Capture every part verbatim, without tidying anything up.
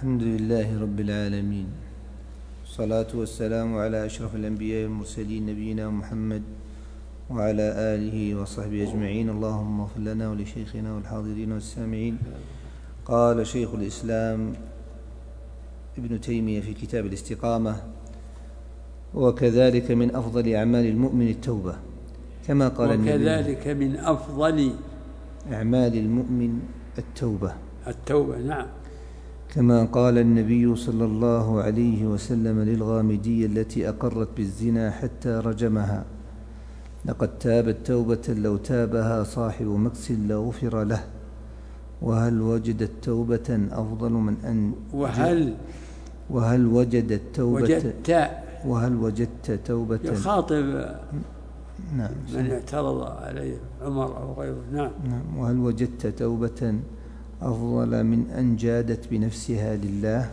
الحمد لله رب العالمين، والصلاة والسلام على أشرف الأنبياء والمرسلين نبينا محمد وعلى آله وصحبه أجمعين. اللهم اغفر لنا ولشيخنا والحاضرين والسامعين. قال شيخ الإسلام ابن تيمية في كتاب الاستقامة: وكذلك من أفضل أعمال المؤمن التوبة، كما قال النبي وكذلك من أفضل أعمال المؤمن التوبة التوبة نعم، كما قال النبي صلى الله عليه وسلم للغامدية التي أقرت بالزنا حتى رجمها: لقد تابت توبة لو تابها صاحب مكس لغفر له. وهل وجدت توبة أفضل من أن وهل وهل وجدت توبة وجدت وهل وجدت توبة يخاطب نعم من اعترض عليه عمر أو غيره. نعم. نعم وهل وجدت توبة أفضل من أن جادت بنفسها لله.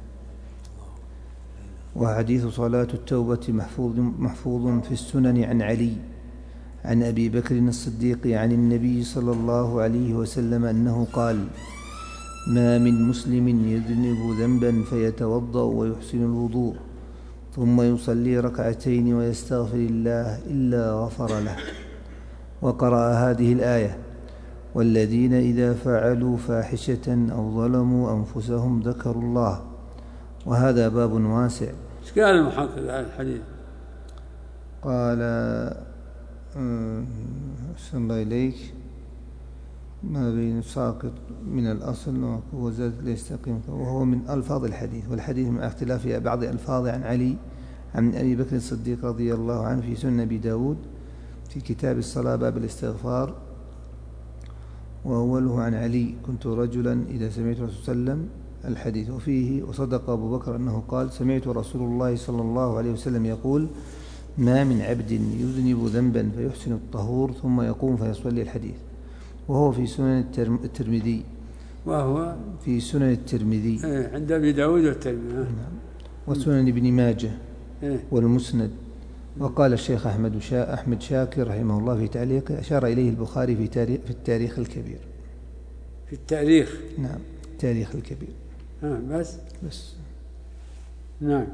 وحديث صلاة التوبة محفوظ, محفوظ في السنن عن علي عن أبي بكر الصديق عن النبي صلى الله عليه وسلم أنه قال: ما من مسلم يذنب ذنبا فيتوضأ ويحسن الوضوء ثم يصلي ركعتين ويستغفر الله إلا غفر له. وقرأ هذه الآية: والذين إذا فعلوا فاحشة أو ظلموا أنفسهم ذكروا الله. وهذا باب واسع. ايش قال المحقق على الحديث؟ قال: أحسن الله إليك، ما بين ساقط من الأصل وزاد ليستقيم، وهو من ألفاظ الحديث، والحديث مع اختلاف بعض ألفاظ عن علي عن أبي بكر الصديق رضي الله عنه في سنن أبي داود في كتاب الصلاة باب الاستغفار. وأوله عن علي: كنت رجلا إذا سمعت رسول صلى الله عليه وسلم الحديث. وفيه: وصدق أبو بكر أنه قال: سمعت رسول الله صلى الله عليه وسلم يقول: ما من عبد يذنب ذنبا فيحسن الطهور ثم يقوم فيصلي. الحديث. وهو في سنن الترمذي وهو في سنن الترمذي عند أبي داود والترمذي وسنن ابن ماجه إيه؟ والمسند. وقال الشيخ أحمد شا أحمد شاكر رحمه الله في تعليقه: أشار إليه البخاري في تاريخ في التاريخ الكبير. في التاريخ نعم، التاريخ الكبير. آه بس بس نعم.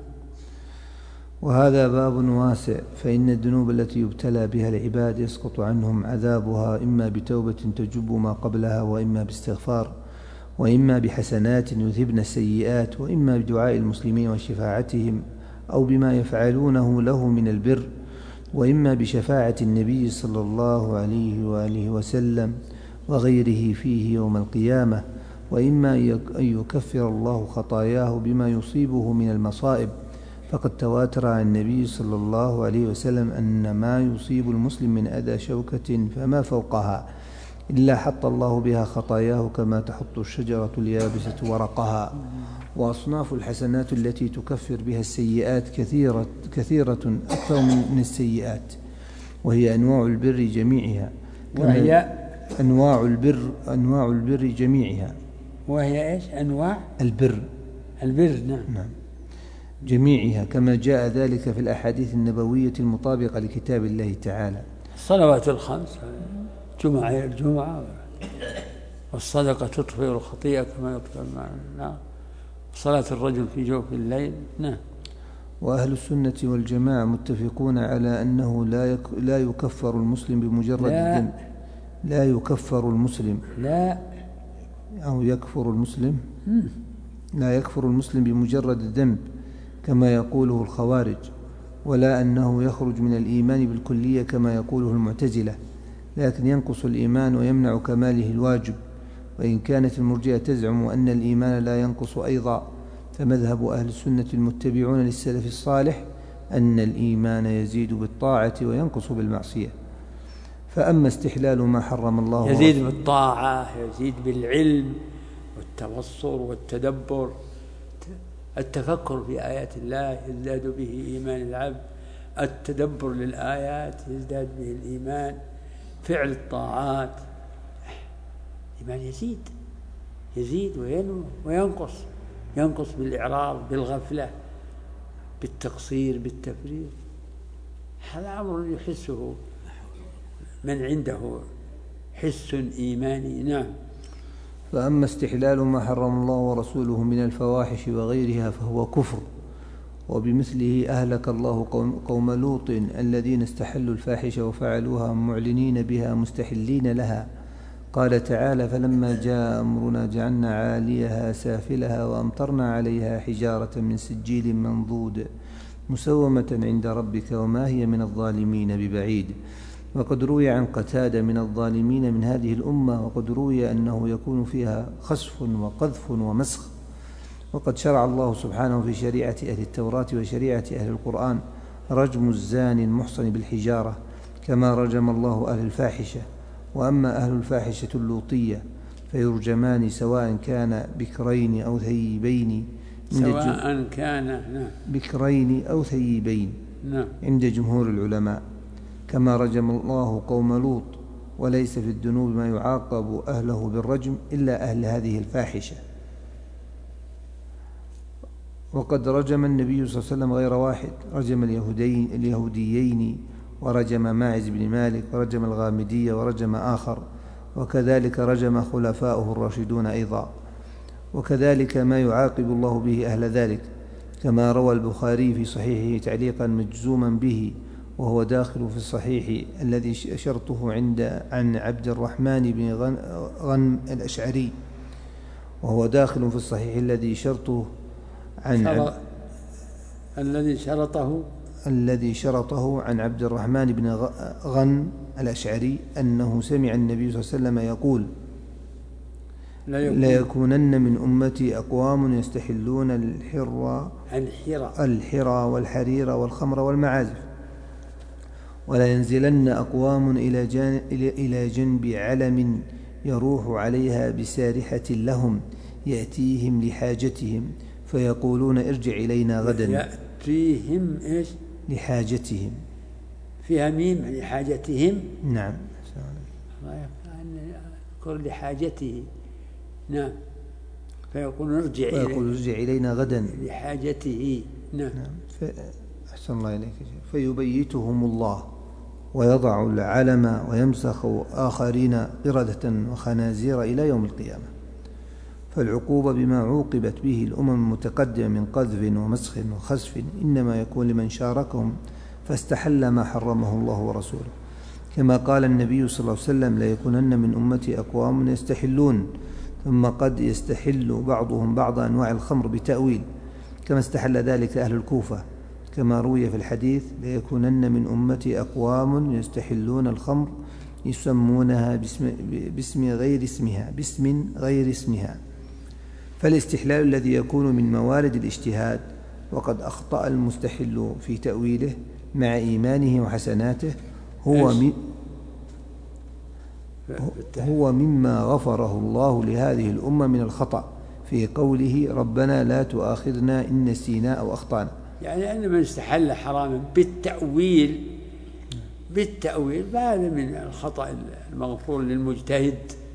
وهذا باب واسع، فإن الذنوب التي يبتلى بها العباد يسقط عنهم عذابها إما بتوبة تجب ما قبلها، وإما باستغفار، وإما بحسنات يذهبن السيئات، وإما بدعاء المسلمين وشفاعتهم أو بما يفعلونه له من البر، وإما بشفاعة النبي صلى الله عليه وآله وسلم وغيره فيه يوم القيامة، وإما أن يكفر الله خطاياه بما يصيبه من المصائب. فقد تواتر عن النبي صلى الله عليه وسلم أن ما يصيب المسلم من أذى شوكة فما فوقها إلا حط الله بها خطاياه كما تحط الشجرة اليابسة ورقها. وأصناف الحسنات التي تكفر بها السيئات كثيرة, كثيرة أكثر من السيئات، وهي أنواع البر جميعها. وهي أنواع البر أنواع البر جميعها. وهي إيش؟ أنواع البر البر نعم. نعم جميعها، كما جاء ذلك في الأحاديث النبوية المطابقة لكتاب الله تعالى. الصلوات الخمس، جمعة الجمعة، والصدقة تطفئ الخطيئة كما يطفئ الماء النار، صلاة الرجل في جوف الليل. نعم. وأهل السنة والجماعة متفقون على أنه لا يك لا يكفر المسلم بمجرد لا الذنب. لا يكفر المسلم لا أو يكفر المسلم لا يكفر المسلم بمجرد الذنب كما يقوله الخوارج، ولا أنه يخرج من الإيمان بالكلية كما يقوله المعتزلة، لكن ينقص الإيمان ويمنع كماله الواجب. وإن كانت المرجئة تزعم أن الإيمان لا ينقص أيضا، فمذهب أهل السنة المتبعون للسلف الصالح أن الإيمان يزيد بالطاعة وينقص بالمعصية. فأما استحلال ما حرم الله يزيد بالطاعة، يزيد بالعلم والتبصر والتدبر، التفكر في آيات الله يزداد به إيمان العبد، التدبر للآيات يزداد به الإيمان، فعل الطاعات الإيمان يزيد يزيد وينمو وينقص، ينقص بالإعراض، بالغفلة، بالتقصير، بالتفريط. هذا أمر يحسه من عنده حس إيماني. نعم. فأما استحلال ما حرم الله ورسوله من الفواحش وغيرها فهو كفر، وبمثله أهلك الله قوم لوط الذين استحلوا الفاحش وفعلوها معلنين بها مستحلين لها. قال تعالى: فلما جاء أمرنا جعلنا عاليها سافلها وأمطرنا عليها حجارة من سجيل منضود مسومة عند ربك وما هي من الظالمين ببعيد. وقد روي عن قتادة من الظالمين من هذه الأمة، وقد روي أنه يكون فيها خسف وقذف ومسخ. وقد شرع الله سبحانه في شريعة أهل التوراة وشريعة أهل القرآن رجم الزاني المحصن بالحجارة كما رجم الله أهل الفاحشة. وأما أهل الفاحشة اللوطية فيرجمان سواء كان بكرين أو ثيبين سواء كان نعم بكرين أو ثيبين نعم عند جمهور العلماء، كما رجم الله قوم لوط. وليس في الذنوب ما يعاقب أهله بالرجم إلا أهل هذه الفاحشة. وقد رجم النبي صلى الله عليه وسلم غير واحد، رجم اليهودين اليهوديين ورجم ماعز بن مالك ورجم الغامدية ورجم آخر، وكذلك رجم خلفاؤه الراشدون أيضا. وكذلك ما يعاقب الله به أهل ذلك، كما روى البخاري في صحيحه تعليقا مجزوما به وهو داخل في الصحيح الذي شرطه عند عن عبد الرحمن بن غنم الأشعري، وهو داخل في الصحيح الذي شرطه عن عب... الذي شرطه الذي شرطه عن عبد الرحمن بن غنم الأشعري أنه سمع النبي صلى الله عليه وسلم يقول: لا يكونن من أمتي أقوام يستحلون الحر الحرى والحرير والخمر والمعازف، ولا ينزلن أقوام إلى, جان... إلى جنب علم يروح عليها بسارحة لهم يأتيهم لحاجتهم فيقولون ارجع إلينا غدا. يأتيهم إيش؟ لحاجتهم، فيها ميم لحاجتهم. نعم. يقول لحاجته. نعم. فيقول ارجع فيقول ارجع إلينا غدا لحاجته. نعم, نعم. أحسن الله إليك. فيبيتهم الله ويضع العلم ويمسخ آخرين قردة وخنازير إلى يوم القيامة. فالعقوبة بما عوقبت به الأمم المتقدمة من قذف ومسخ وخسف إنما يكون لمن شاركهم فاستحل ما حرمه الله ورسوله، كما قال النبي صلى الله عليه وسلم: لا يكونن من أمتي أقوام يستحلون، ثم قد يستحل بعضهم بعض أنواع الخمر بتأويل، كما استحل ذلك أهل الكوفة، كما روي في الحديث: لا يكونن من أمتي أقوام يستحلون الخمر يسمونها باسم, باسم غير اسمها باسم غير اسمها. فالاستحلال الذي يكون من موارد الاجتهاد وقد أخطأ المستحل في تأويله مع إيمانه وحسناته هو هو مما غفره الله لهذه الأمة من الخطأ في قوله: ربنا لا تؤاخذنا إن نسينا أو أخطأنا. يعني أن من استحل حراما بالتأويل بالتأويل هذا من الخطأ المغفور للمجتهد.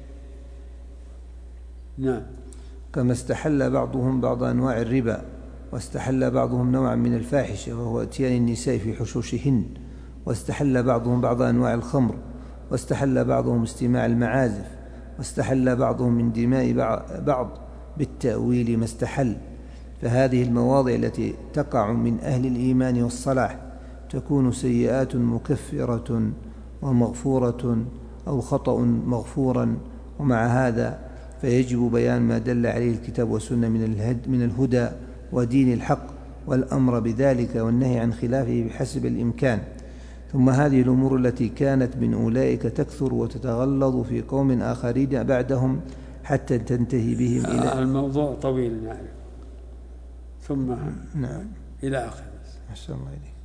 نعم. كما استحل بعضهم بعض أنواع الربا، واستحل بعضهم نوعا من الفاحشة وهو اتيان النساء في حشوشهن، واستحل بعضهم بعض أنواع الخمر، واستحل بعضهم استماع المعازف، واستحل بعضهم من دماء بعض بالتأويل ما استحل. فهذه المواضع التي تقع من أهل الإيمان والصلاح تكون سيئات مكفرة ومغفورة أو خطأ مغفورا، ومع هذا فيجب بيان ما دل عليه الكتاب والسنة من الهدى ودين الحق والأمر بذلك والنهي عن خلافه بحسب الإمكان. ثم هذه الأمور التي كانت من أولئك تكثر وتتغلظ في قوم آخرين بعدهم حتى تنتهي بهم إلى الموضوع طويل. نعم. ثم نعم إلى آخر. أحسن الله إليك.